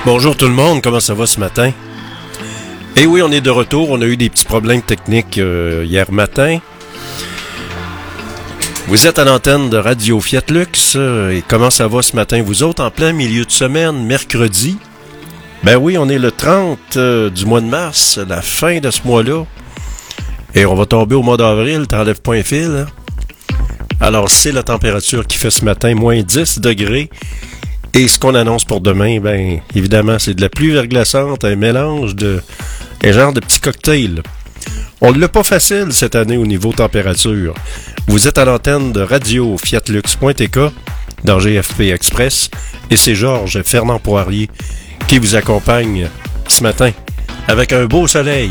Bonjour tout le monde, comment ça va ce matin? Eh oui, on est de retour, on a eu des petits problèmes techniques hier matin. Vous êtes à l'antenne de Radio Fiat Lux, et comment ça va ce matin vous autres, en plein milieu de semaine, mercredi? Ben oui, on est le 30 du mois de mars, la fin de ce mois-là, et on va tomber au mois d'avril, t'enlèves pas un fil, hein? Alors c'est la température qui fait ce matin, moins 10 degrés. Et ce qu'on annonce pour demain, ben évidemment, c'est de la pluie verglaçante, un mélange un genre de petit cocktail. On ne l'a pas facile cette année au niveau température. Vous êtes à l'antenne de Radio Fiatlux.tk dans GFP Express et c'est Georges Fernand Poirier qui vous accompagne ce matin avec un beau soleil.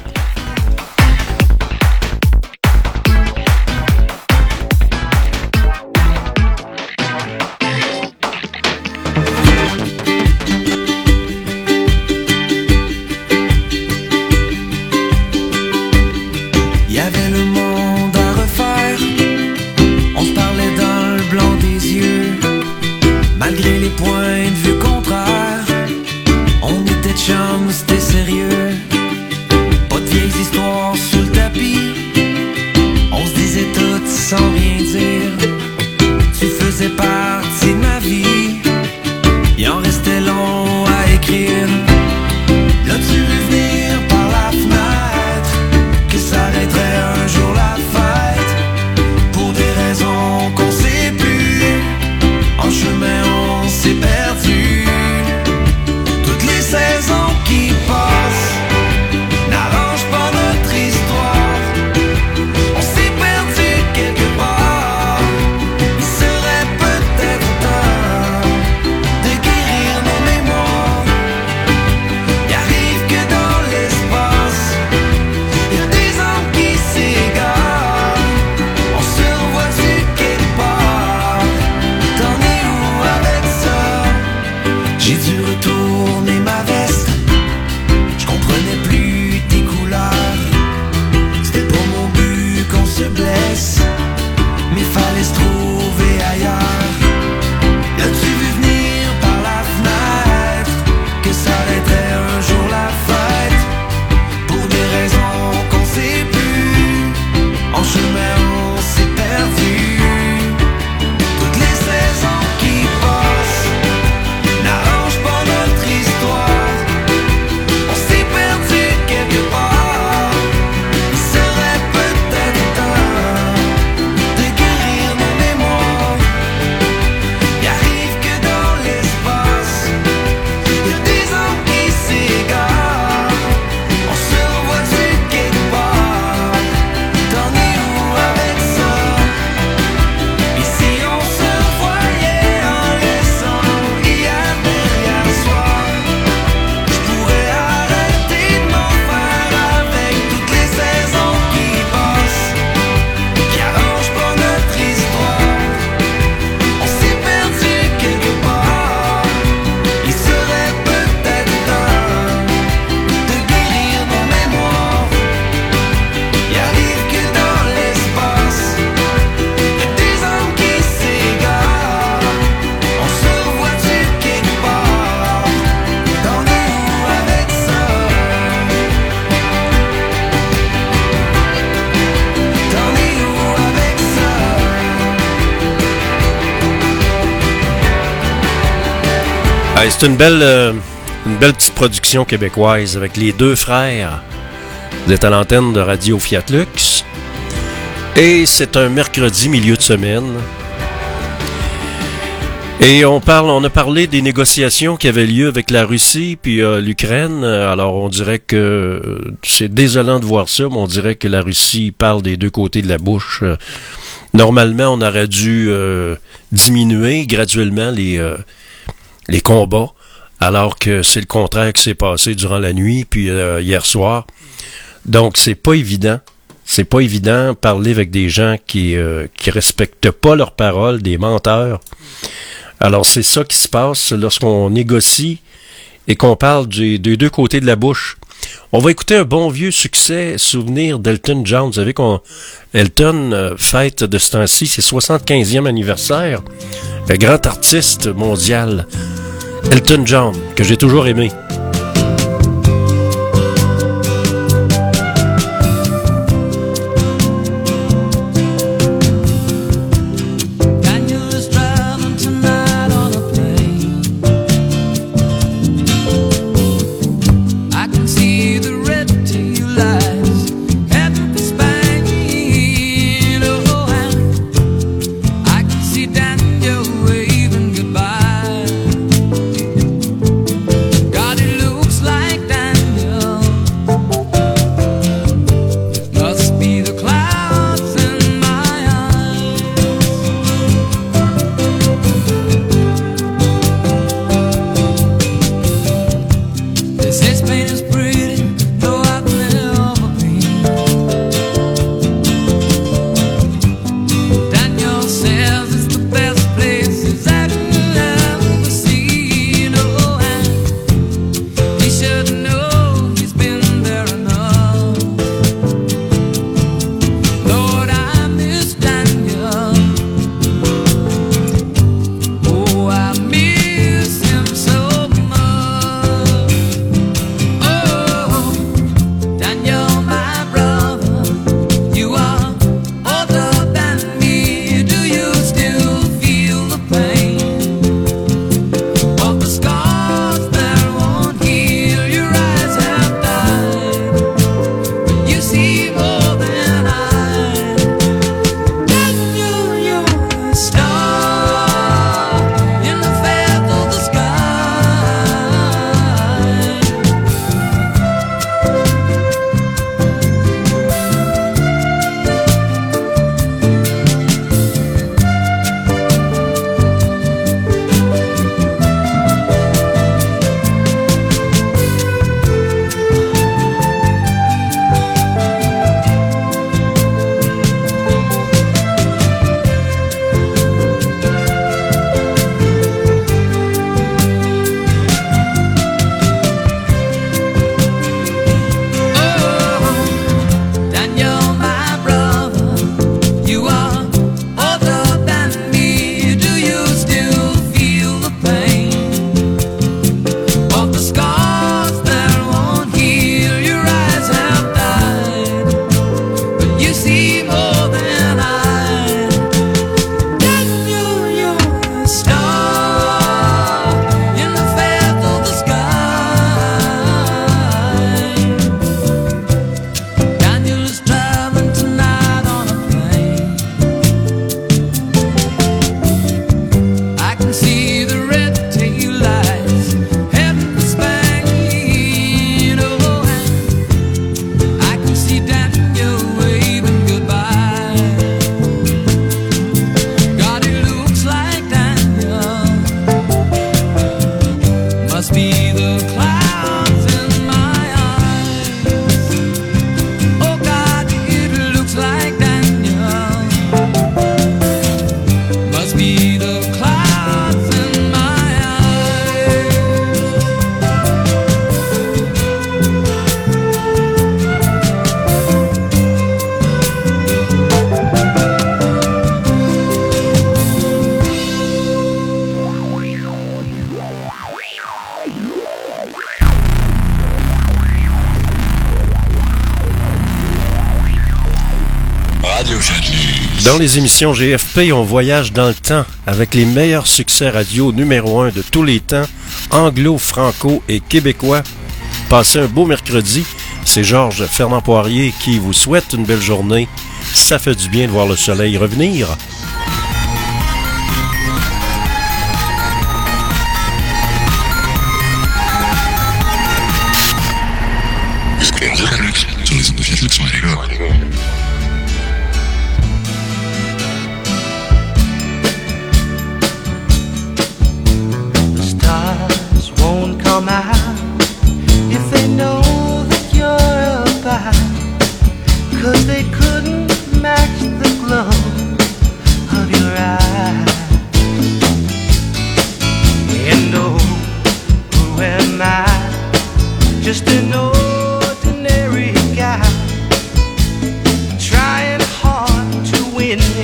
C'était sérieux, pas de vieilles histoires sous le tapis. On se disait tout sans rien dire. Tu faisais partie de ma vie. Il en restait long à écrire. L'as-tu vu venir par la fenêtre que s'arrêterait un jour la fête? Pour des raisons qu'on sait plus, en chemin on s'est perdu. Toutes les saisons qui passent n'arrangent pas notre histoire. On s'est perdu quelque part. Il serait peut-être temps de guérir nos mémoires. Il arrive que dans l'espace, il y a des âmes qui s'égarent. On se revoit-tu quelque part? T'en es où avec ça? J'ai dû retourner ma veste. Je comprenais plus tes couleurs. C'était pas mon but qu'on se blesse, mais fallait se trouver ailleurs. L'as-tu vu venir par la fenêtre que s'arrêterait un jour la fête? Pour des raisons qu'on sait plus, en chemin on s'est perdu. Toutes les saisons qui passent n'arrangent pas notre histoire. On s'est perdu quelque part. Il serait peut-être temps de guérir nos mémoires. Il arrive que dans l'espace, il y a des âmes qui s'égarent. On se revoit-tu quelque part? T'en es où avec ça? Et si on se revoyait en laissant hier derrière soi? Je pourrais arrêter de m'en faire avec toutes les saisons qui passent, qui arrangent pas notre histoire. On s'est perdu quelque part. Il serait peut-être temps de guérir nos mémoires. Il arrive que dans l'espace, il y a des âmes qui s'égarent. On se revoit-tu quelque part? T'en es où avec ça? T'en es où avec ça? Ah, c'est une belle petite production québécoise avec les deux frères. Vous êtes à l'antenne de Radio Fiat Lux. Et c'est un mercredi milieu de semaine. Et on a parlé des négociations qui avaient lieu avec la Russie puis l'Ukraine. Alors on dirait que c'est désolant de voir ça, mais on dirait que la Russie parle des deux côtés de la bouche. Normalement, on aurait dû diminuer graduellement les combats, alors que c'est le contraire qui s'est passé durant la nuit puis hier soir. Donc c'est pas évident. C'est pas évident de parler avec des gens qui respectent pas leurs paroles, des menteurs. Alors c'est ça qui se passe lorsqu'on négocie et qu'on parle des deux côtés de la bouche. On va écouter un bon vieux succès, souvenir d'Elton John. Vous savez qu'Elton fête de ce temps-ci ses 75e anniversaire. Un grand artiste mondial. Elton John, que j'ai toujours aimé. Dans les émissions GFP, on voyage dans le temps avec les meilleurs succès radio numéro 1 de tous les temps, anglo, franco et québécois. Passez un beau mercredi. C'est Georges Fernand Poirier qui vous souhaite une belle journée. Ça fait du bien de voir le soleil revenir.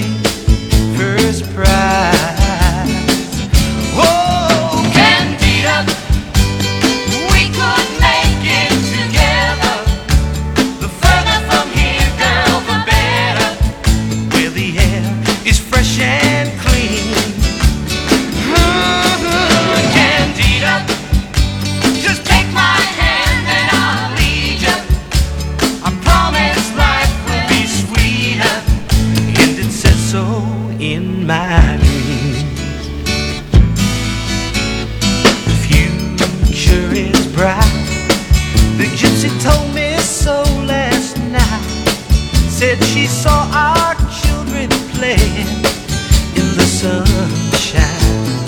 First prize. Oh, Candida. in my dreams. The future is bright. The gypsy told me so last night. Said she saw our children playing in the sunshine.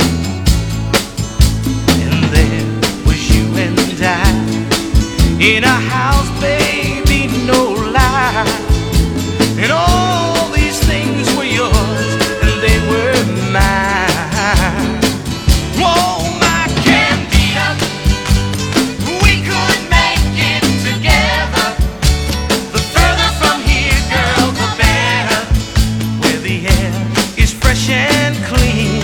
And there was you and I in a house, baby, no lie. And all these things were yours and they were mine. Whoa, my Candida, we could make it together. The further from here, girl, the better. Where the air is fresh and clean.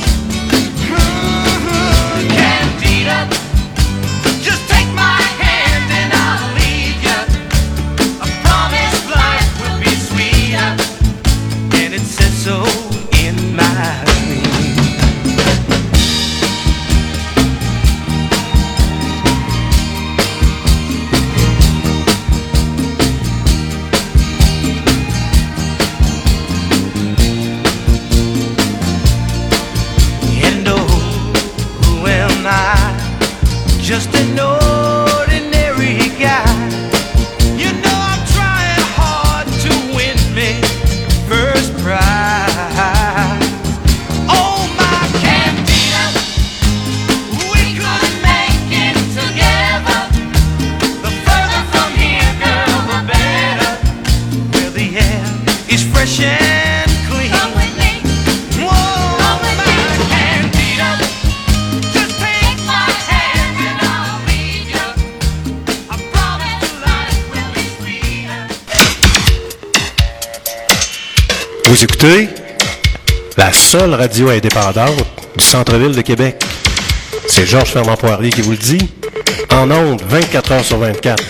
Candida, just take my hand and I'll lead you. I promise life will be sweeter, and it says so in my dream. And oh, who am I? Just an ordinary guy. You know I'm trying hard to win me first prize. Oh, my Candida, we could make it together. The further from here, girl, the better. Where the air is fresh and clean. Come with me. Whoa, come with my Candida, just take my hand and I'll lead you. I promise life will be sweeter. Vous écoutez la seule radio indépendante du centre-ville de Québec. C'est Georges Fernand-Poirier qui vous le dit. En ondes, 24 heures sur 24.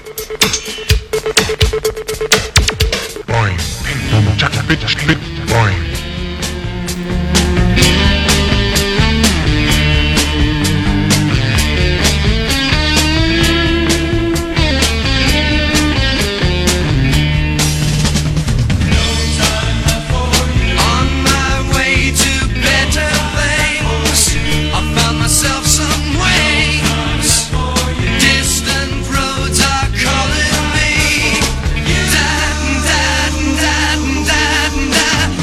On my way to better things, I found myself some wings. Distant roads are calling me. Da, da, da, da, da.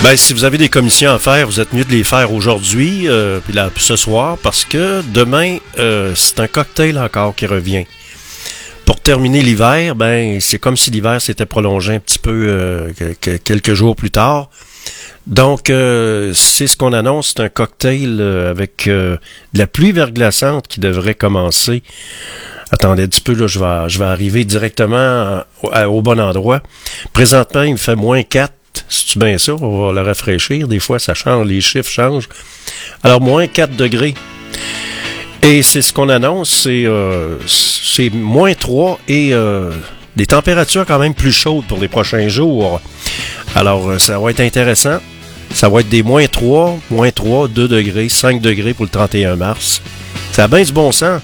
Ben, si vous avez des commissions à faire, vous êtes mieux de les faire aujourd'hui, puis là, ce soir, parce que demain, c'est un cocktail encore qui revient. Pour terminer l'hiver, ben, c'est comme si l'hiver s'était prolongé un petit peu quelques jours plus tard. Donc, c'est ce qu'on annonce, c'est un cocktail avec de la pluie verglaçante qui devrait commencer. Attendez un petit peu, là, je vais arriver directement au bon endroit. Présentement, il me fait -4. C'est-tu bien ça? On va le rafraîchir. Des fois, ça change, les chiffres changent. Alors, -4 degrés. Et c'est ce qu'on annonce, c'est -3 et des températures quand même plus chaudes pour les prochains jours. Alors, ça va être intéressant. Ça va être des -3, 2 degrés, 5 degrés pour le 31 mars. Ça a bien du bon sens.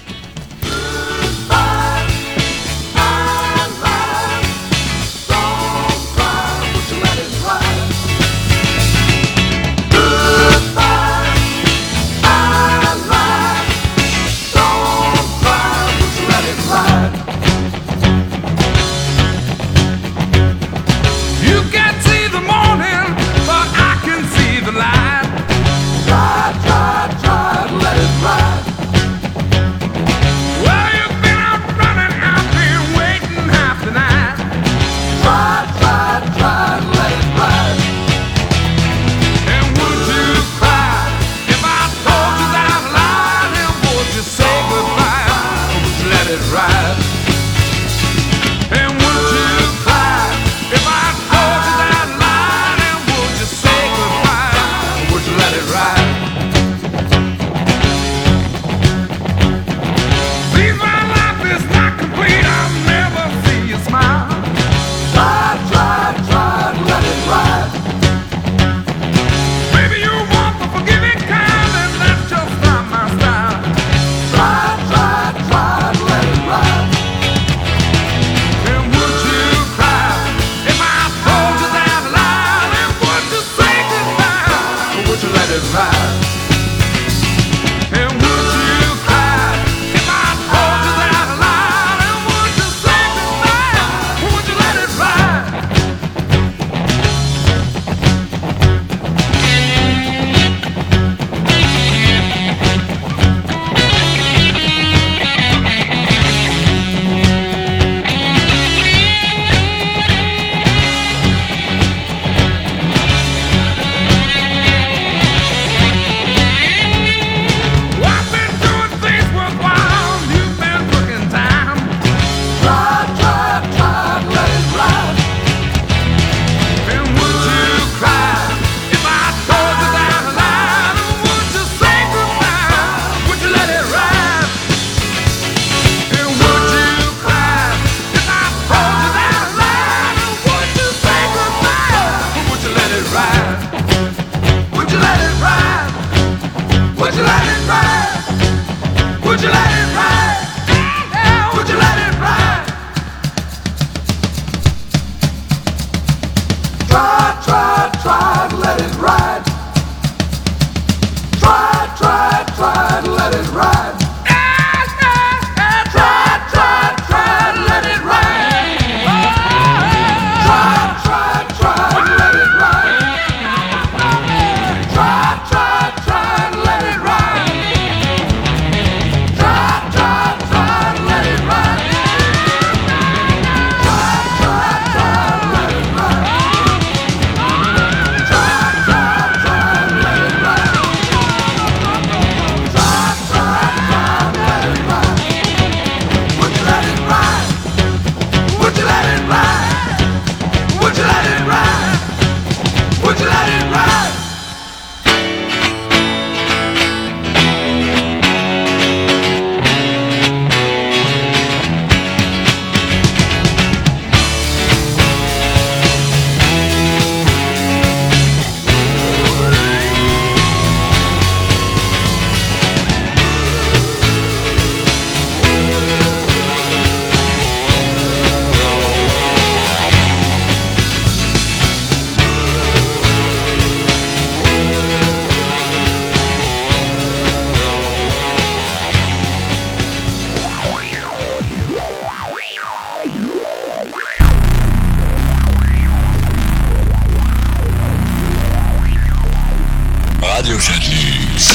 Radio Campus.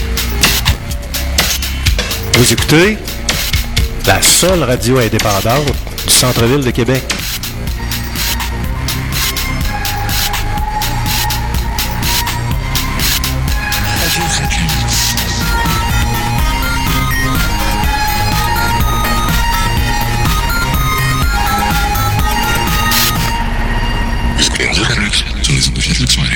Vous écoutez la seule radio indépendante du centre-ville de Québec. Radio Campus. Radio Campus. Sur les ondes de Fiat Luxon et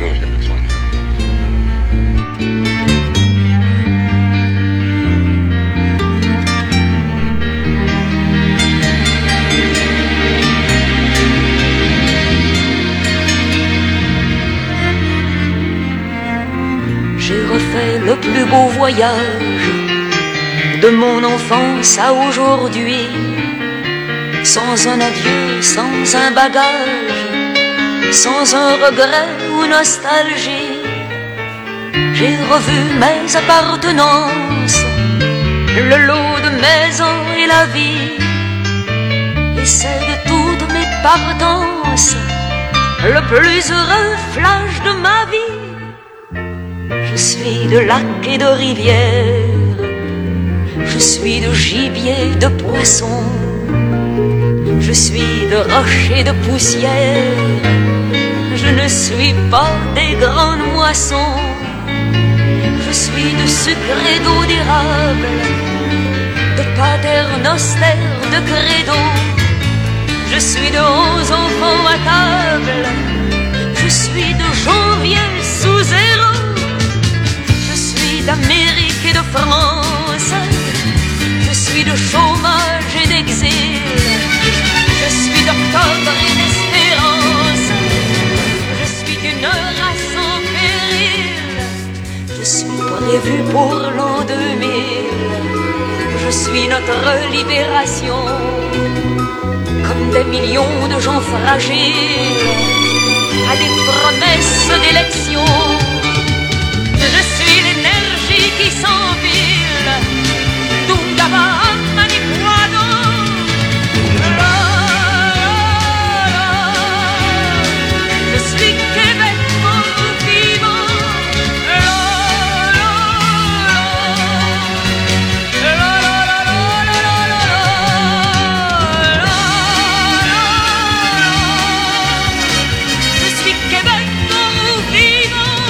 J'ai refait le plus beau voyage de mon enfance à aujourd'hui, sans un adieu, sans un bagage, sans un regret ou nostalgie. J'ai revu mes appartenances, le lot de mes ans et la vie, et c'est de toutes mes partances le plus heureux flash de ma vie. Je suis de lacs et de rivières, je suis de gibier, de poisson, je suis de roches et de poussière, je ne suis pas des grandes moissons. Je suis de sucre et d'eau d'érable, de paternoster, de credo. Je suis de 11 enfants à table, je suis de janvier sous zéro. Je suis d'Amérique et de France, je suis de chômage et d'exil. Je suis d'octobre et d'espérance, je suis d'une race en péril. Je suis prévu pour l'an 2000, je suis notre libération. Comme des millions de gens fragiles à des promesses d'élection. Je suis l'énergie qui s'empile, Dungaba Maniquado. Je suis Québec mort vivant. Je suis Québec mort vivant.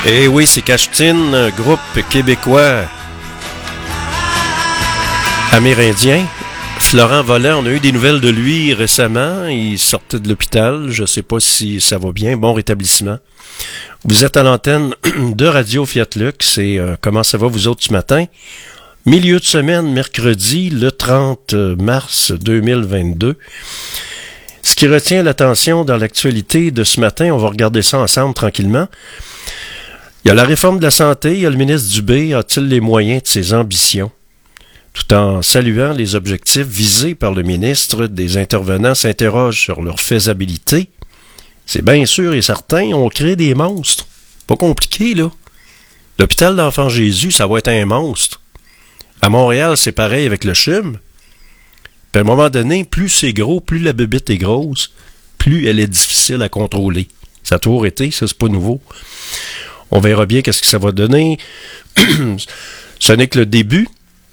Eh oui, c'est Cachetine, un groupe québécois amérindien. Florent Vollant, on a eu des nouvelles de lui récemment. Il sortait de l'hôpital. Je ne sais pas si ça va bien. Bon rétablissement. Vous êtes à l'antenne de Radio Fiat Lux. Et comment ça va vous autres ce matin? Milieu de semaine, mercredi, le 30 mars 2022. Ce qui retient l'attention dans l'actualité de ce matin, on va regarder ça ensemble tranquillement. Il y a la réforme de la santé. Il y a le ministre Dubé. A-t-il les moyens de ses ambitions? Tout en saluant les objectifs visés par le ministre, des intervenants s'interrogent sur leur faisabilité. C'est bien sûr et certain, on crée des monstres. Pas compliqué, là. L'hôpital d'Enfant Jésus, ça va être un monstre. À Montréal, c'est pareil avec le CHUM. Puis à un moment donné, plus c'est gros, plus la bébite est grosse, plus elle est difficile à contrôler. Ça a toujours été, ça, c'est pas nouveau. On verra bien qu'est-ce que ça va donner. Ce n'est que le début.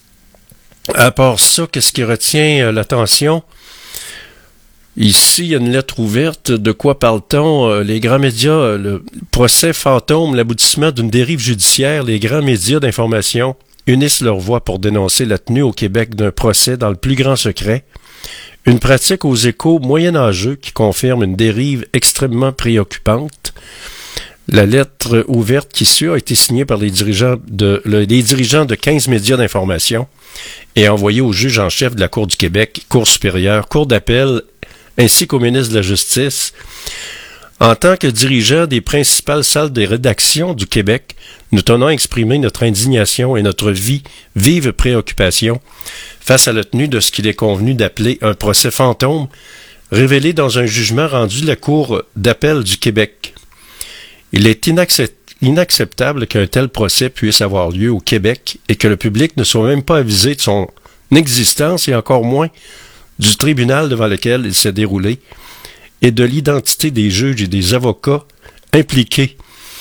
À part ça, qu'est-ce qui retient l'attention? Ici, il y a une lettre ouverte. De quoi parle-t-on? Les grands médias, le procès fantôme, l'aboutissement d'une dérive judiciaire, les grands médias d'information unissent leur voix pour dénoncer la tenue au Québec d'un procès dans le plus grand secret. Une pratique aux échos moyenâgeux qui confirme une dérive extrêmement préoccupante. La lettre ouverte qui suit a été signée par les dirigeants de 15 médias d'information et envoyée au juge en chef de la Cour du Québec, Cour supérieure, Cour d'appel, ainsi qu'au ministre de la Justice. En tant que dirigeants des principales salles des rédactions du Québec, nous tenons à exprimer notre indignation et notre vive préoccupation face à la tenue de ce qu'il est convenu d'appeler un procès fantôme, révélé dans un jugement rendu de la Cour d'appel du Québec. Il est inacceptable qu'un tel procès puisse avoir lieu au Québec et que le public ne soit même pas avisé de son existence et encore moins du tribunal devant lequel il s'est déroulé et de l'identité des juges et des avocats impliqués.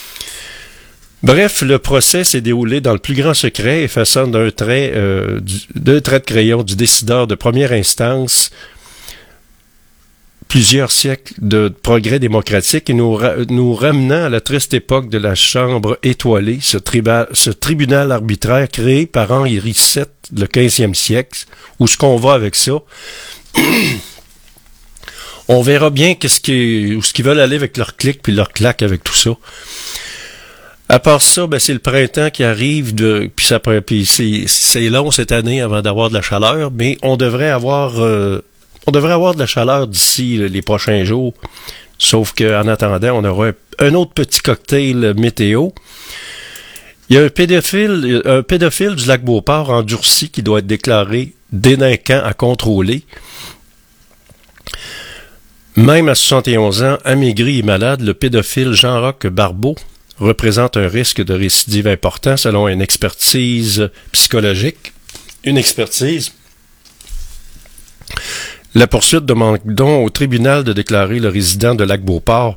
Bref, le procès s'est déroulé dans le plus grand secret, effaçant d'un trait de crayon du décideur de première instance plusieurs siècles de progrès démocratique et nous ramenant à la triste époque de la Chambre étoilée, ce tribunal arbitraire créé par Henri VII le 15e siècle. Où est-ce qu'on va avec ça? On verra bien où ce qu'ils veulent aller avec leur clic puis leur claque avec tout ça. À part ça, ben c'est le printemps qui arrive, puis c'est long cette année avant d'avoir de la chaleur, mais on devrait avoir de la chaleur d'ici les prochains jours, sauf qu'en attendant, on aura un autre petit cocktail météo. Il y a un pédophile du lac Beauport endurci qui doit être déclaré délinquant à contrôler. Même à 71 ans, amaigri et malade, le pédophile Jean-Roch Barbeau représente un risque de récidive important selon une expertise psychologique. Une expertise. La poursuite demande donc au tribunal de déclarer le résident de Lac-Beauport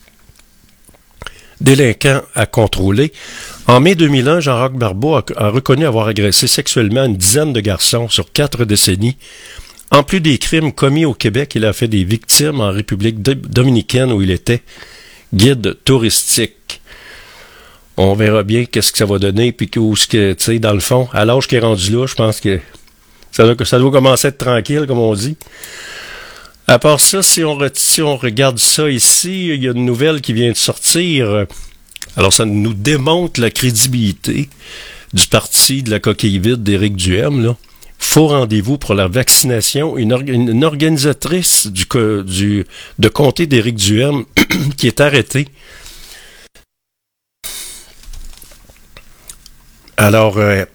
délinquant à contrôler. En mai 2001, Jean-Roch Barbeau a reconnu avoir agressé sexuellement une dizaine de garçons sur 4 décennies. En plus des crimes commis au Québec, il a fait des victimes en République dominicaine où il était guide touristique. On verra bien qu'est-ce que ça va donner, puis tu sais, dans le fond, à l'âge qui est rendu là, je pense que ça doit commencer à être tranquille, comme on dit. À part ça, si on regarde ça ici, il y a une nouvelle qui vient de sortir. Alors, ça nous démontre la crédibilité du parti de la coquille vide d'Éric Duhem, là. Faux rendez-vous pour la vaccination. Une organisatrice de comté d'Éric Duhem qui est arrêtée. Alors,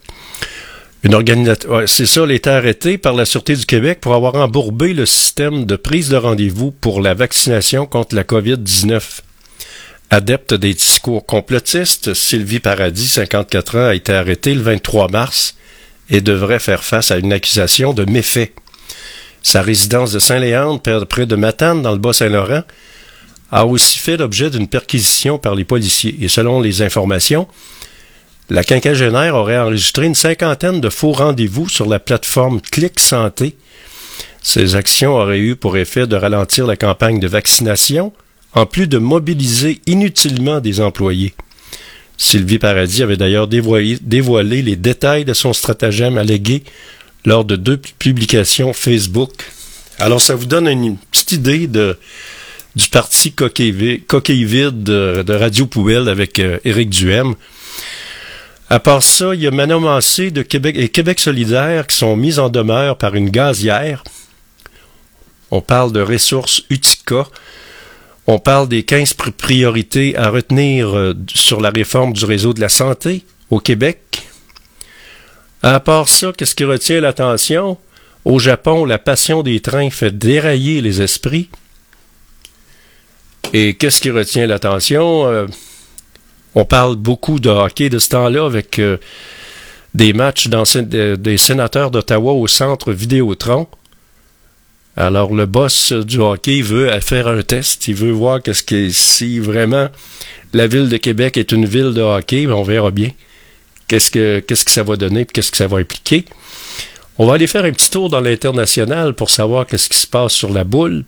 c'est ça, elle a été arrêtée par la Sûreté du Québec pour avoir embourbé le système de prise de rendez-vous pour la vaccination contre la COVID-19. Adepte des discours complotistes, Sylvie Paradis, 54 ans, a été arrêtée le 23 mars et devrait faire face à une accusation de méfait. Sa résidence de Saint-Léandre, près de Matane, dans le Bas-Saint-Laurent, a aussi fait l'objet d'une perquisition par les policiers. Et selon les informations, la quinquagénaire aurait enregistré une 50aine de faux rendez-vous sur la plateforme Clic Santé. Ces actions auraient eu pour effet de ralentir la campagne de vaccination, en plus de mobiliser inutilement des employés. Sylvie Paradis avait d'ailleurs dévoilé les détails de son stratagème allégué lors de 2 publications Facebook. Alors, ça vous donne une petite idée du parti coquille vide de Radio Poubelle avec Éric Duhem. À part ça, il y a Manon Massé de Québec et Québec solidaire qui sont mis en demeure par une gazière. On parle de ressources Utica. On parle des 15 priorités à retenir sur la réforme du réseau de la santé au Québec. À part ça, qu'est-ce qui retient l'attention? Au Japon, la passion des trains fait dérailler les esprits. Et qu'est-ce qui retient l'attention? On parle beaucoup de hockey de ce temps-là avec des matchs des sénateurs d'Ottawa au centre Vidéotron. Alors, le boss du hockey veut faire un test. Il veut voir si vraiment la ville de Québec est une ville de hockey. On verra bien qu'est-ce que ça va donner et qu'est-ce que ça va impliquer. On va aller faire un petit tour dans l'international pour savoir qu'est-ce qui se passe sur la boule.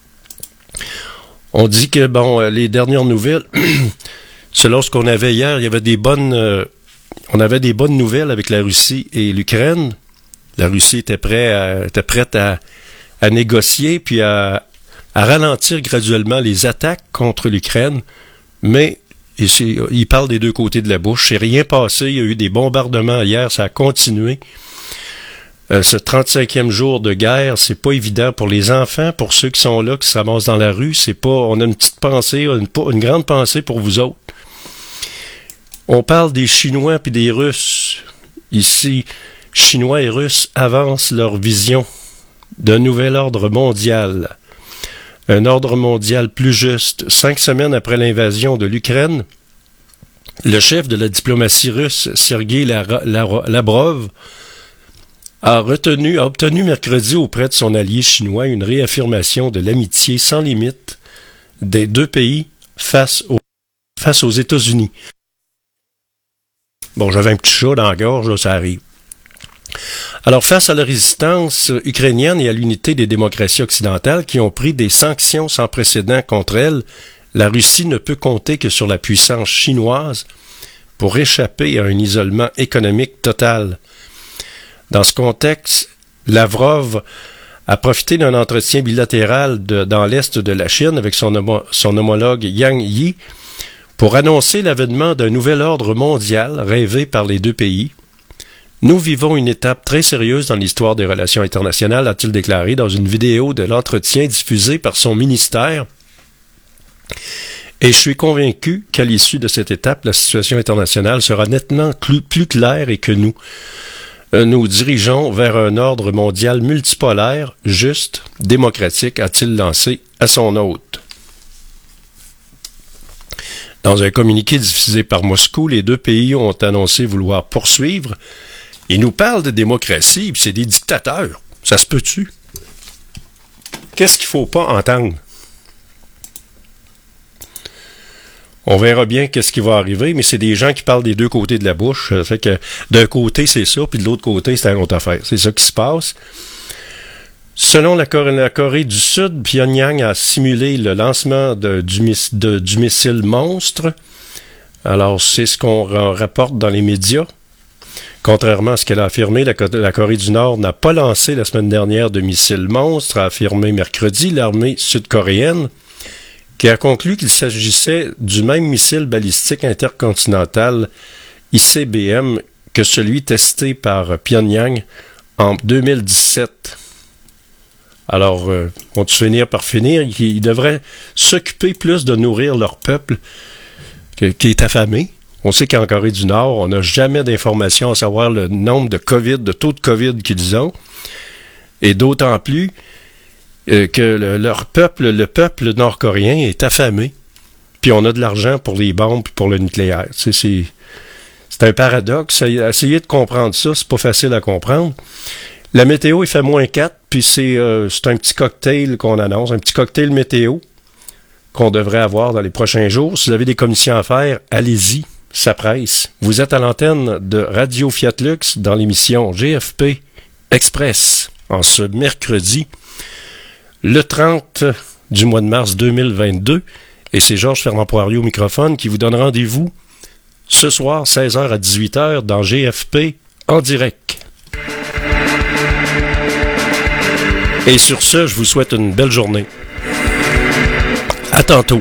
On dit que, les dernières nouvelles, selon ce qu'on avait hier, il y avait on avait des bonnes nouvelles avec la Russie et l'Ukraine. La Russie était prête à négocier puis à ralentir graduellement les attaques contre l'Ukraine, mais il parle des 2 côtés de la bouche. C'est rien passé, il y a eu des bombardements hier, ça a continué. Ce 35e jour de guerre, c'est pas évident pour les enfants, pour ceux qui sont là, qui se ramassent dans la rue. On a une petite pensée, une grande pensée pour vous autres. On parle des Chinois puis des Russes. Ici, Chinois et Russes avancent leur vision d'un nouvel ordre mondial. Un ordre mondial plus juste. 5 semaines après l'invasion de l'Ukraine, le chef de la diplomatie russe, Sergei Lavrov, a obtenu mercredi auprès de son allié chinois une réaffirmation de l'amitié sans limite des 2 pays face aux États-Unis. Bon, j'avais un petit chat dans la gorge, là, ça arrive. Alors, face à la résistance ukrainienne et à l'unité des démocraties occidentales qui ont pris des sanctions sans précédent contre elle, la Russie ne peut compter que sur la puissance chinoise pour échapper à un isolement économique total. Dans ce contexte, Lavrov a profité d'un entretien bilatéral dans l'est de la Chine avec son homologue Yang Yi pour annoncer l'avènement d'un nouvel ordre mondial rêvé par les 2 pays. Nous vivons une étape très sérieuse dans l'histoire des relations internationales, a-t-il déclaré dans une vidéo de l'entretien diffusé par son ministère. Et je suis convaincu qu'à l'issue de cette étape, la situation internationale sera nettement plus claire et que nous dirigeons vers un ordre mondial multipolaire, juste, démocratique, a-t-il lancé à son hôte. Dans un communiqué diffusé par Moscou, les 2 pays ont annoncé vouloir poursuivre. Ils nous parlent de démocratie, puis c'est des dictateurs. Ça se peut-tu? Qu'est-ce qu'il ne faut pas entendre? On verra bien qu'est-ce qui va arriver, mais c'est des gens qui parlent des 2 côtés de la bouche. Ça fait que d'un côté, c'est ça, puis de l'autre côté, c'est une autre affaire. C'est ça qui se passe. Selon la Corée du Sud, Pyongyang a simulé le lancement du missile monstre. Alors, c'est ce qu'on rapporte dans les médias. Contrairement à ce qu'elle a affirmé, la Corée du Nord n'a pas lancé la semaine dernière de missile monstre, a affirmé mercredi l'armée sud-coréenne, qui a conclu qu'il s'agissait du même missile balistique intercontinental ICBM que celui testé par Pyongyang en 2017. Alors, vont-ils finir par finir? Ils devraient s'occuper plus de nourrir leur peuple qui est affamé. On sait qu'en Corée du Nord, on n'a jamais d'informations à savoir le nombre de taux de COVID qu'ils ont. Et d'autant plus que le peuple nord-coréen est affamé. Puis on a de l'argent pour les bombes et pour le nucléaire. C'est un paradoxe. Essayez de comprendre ça, c'est pas facile à comprendre. La météo, il fait -4, puis c'est un petit cocktail qu'on annonce, un petit cocktail météo qu'on devrait avoir dans les prochains jours. Si vous avez des commissions à faire, allez-y, ça presse. Vous êtes à l'antenne de Radio Fiat Lux dans l'émission GFP Express en ce mercredi, le 30 du mois de mars 2022. Et c'est Georges Fernand Poirier au microphone qui vous donne rendez-vous ce soir, 16h à 18h, dans GFP en direct. Et sur ce, je vous souhaite une belle journée. À tantôt.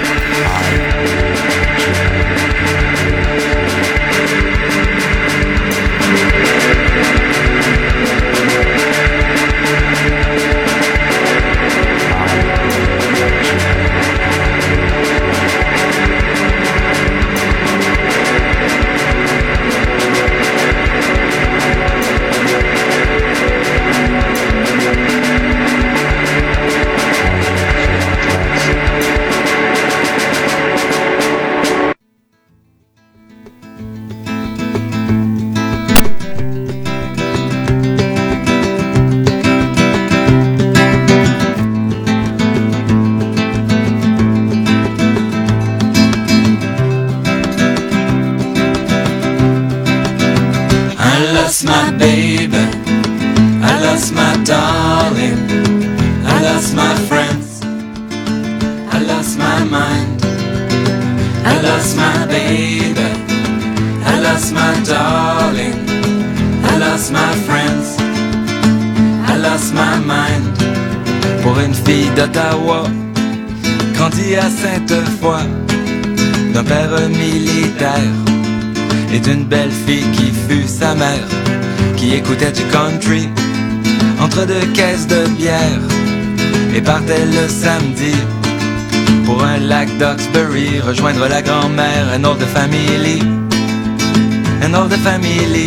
My baby, I lost my darling, I lost my friends, I lost my mind, I lost my baby, I lost my darling, I lost my friends, I lost my mind. Pour une fille d'Ottawa, grandie à Sainte-Foy, d'un père militaire et d'une belle fille qui fut sa mère, qui écoutait du country entre deux caisses de bière et partait le samedi pour un lac d'Oxbury, rejoindre la grand-mère, an old family, an old family.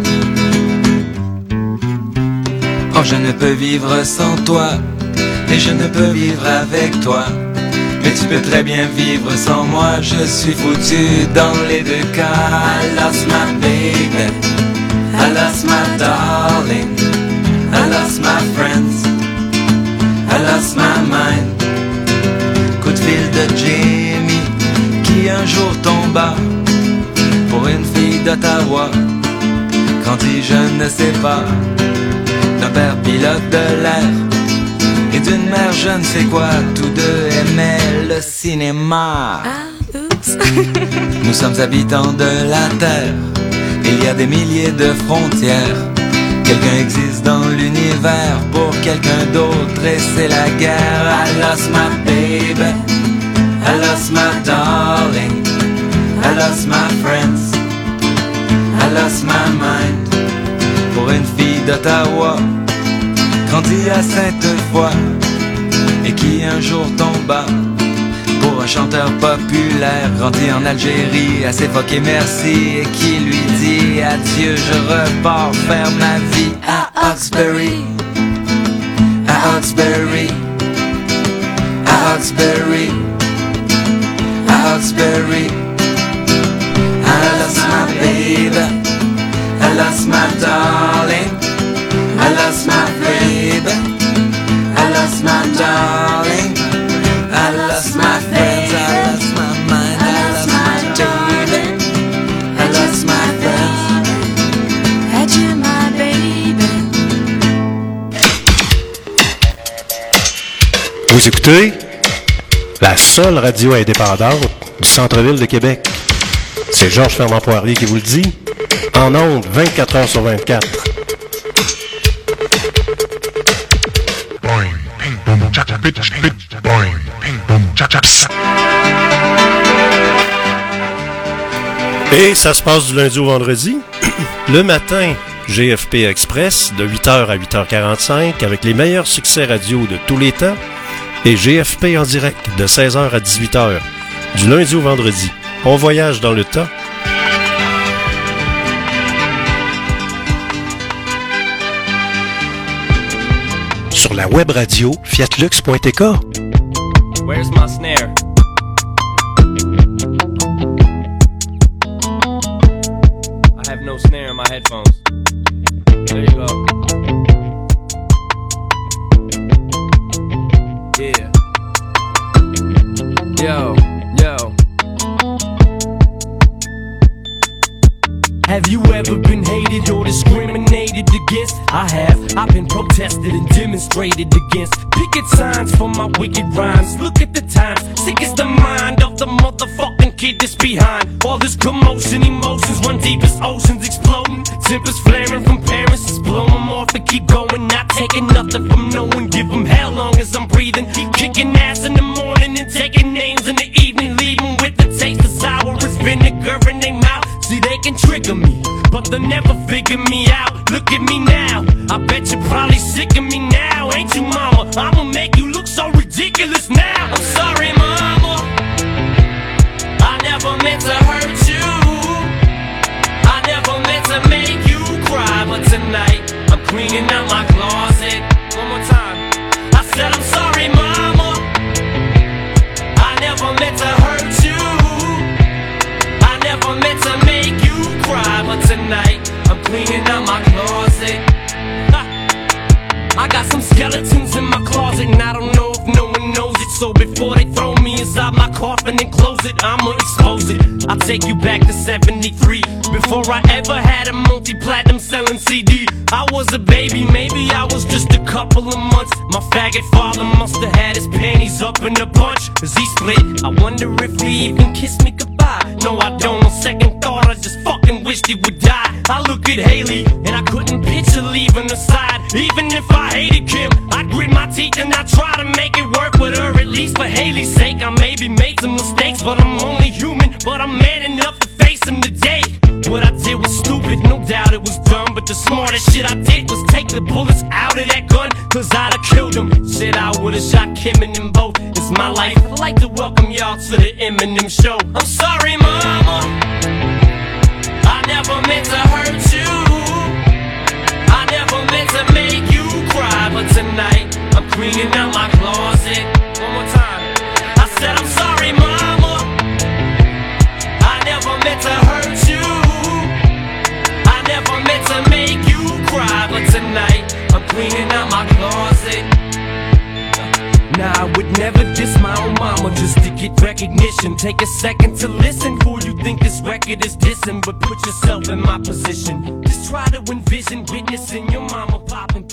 Oh, je ne peux vivre sans toi et je ne peux vivre avec toi, mais tu peux très bien vivre sans moi, je suis foutu dans les deux cas. I lost my baby, I lost my darling, I lost my friends, I lost my mind. Coup de fil de Jamie qui un jour tomba pour une fille d'Ottawa, grandit je ne sais pas, d'un père pilote de l'air et d'une mère je ne sais quoi, tous deux aimaient le cinéma. Nous sommes habitants de la terre, il y a des milliers de frontières. Quelqu'un existe dans l'univers pour quelqu'un d'autre et c'est la guerre. I lost my baby, I lost my darling, I lost my friends, I lost my mind. Pour une fille d'Ottawa, grandie à Sainte-Foy et qui un jour tomba pour un chanteur populaire, grandi en Algérie, assez foqué merci, et qui lui dit adieu, je repars faire ma vie à Oxbury, à Oxbury, à Oxbury, à Oxbury. I lost my baby, I lost my darling, I lost my baby, I lost my darling, I lost my friends, I lost my mind, I lost my baby, I lost my friends. Adieu my baby. Vous écoutez la seule radio indépendante du centre-ville de Québec. C'est Georges Fernand-Poirier qui vous le dit, en ondes 24 heures sur 24. Boing, ping, boom, cha cha, bitch, bitch, boing, ping, boom, cha cha, psa. Et ça se passe du lundi au vendredi. Le matin, GFP Express, de 8h à 8h45, avec les meilleurs succès radio de tous les temps. Et GFP en direct, de 16h à 18h, du lundi au vendredi. On voyage dans le temps. Sur la web radio fiatlux.tk. Where's my snare? I have no snare in my headphones. There you go. Yeah. Yo, yo. Have you ever been hated or discriminated against? I have. I've been protested and demonstrated against. Picket signs for my wicked rhymes. Look at the times. Sick is the mind of the motherfucking kid that's behind all this commotion. Emotions run deep as oceans exploding. Tempers flaring from parents, just blow them off and keep going. Not taking nothing from no one, give them hell long as I'm breathing. Keep kicking ass in the morning and taking names in the evening. Leaving with the taste of sour as vinegar in their mouth. See, they can trigger me, but they'll never figure me out. Look at me now, I bet you're probably sick of me now, ain't you, mama? I'ma make you look so ridiculous now. I'm sorry, mama, I never meant to hurt you. I never meant to make you cry, but tonight I'm cleaning out my closet. One more time. I said I'm sorry, mama, I never meant to hurt you. I never meant to make you cry, but tonight I'm cleaning out my closet. I got some skeletons in my closet, and I don't know if no one knows it. So before they throw me inside my coffin and close it, I'ma expose it. I'll take you back to 73, before I ever had a multi-platinum selling CD. I was a baby, maybe I was just a couple of months. My faggot father must have had his panties up in a bunch, cause he split. I wonder if he even kissed me goodbye. No, I don't. On second thought, I just fucking wished he would die. I look at Haley, and I couldn't picture leaving her side. Even if I hated Kim, I grit my teeth and I try to make it work with her. At least for Haley's sake, I maybe made some mistakes, but I'm only human. But I'm man enough to face them today. What I did was stupid, no doubt it was dumb, but the smartest shit I did was take the bullets out of that gun, cause I'd have killed him. Shit, I would've shot Kim and them both. It's my life, I'd like to welcome y'all to the Eminem show. I'm sorry, mama, I never meant to hurt you. I never meant to make you cry, but tonight I'm cleaning out my closet. One more time. I said I'm sorry, mama, I never meant to hurt you. I never meant to make you cry, but tonight I'm cleaning out my closet. Nah, I would never diss my own mama just to get recognition. Take a second to listen, fool, you think this record is dissing, but put yourself in my position. Just try to envision witnessing your mama popping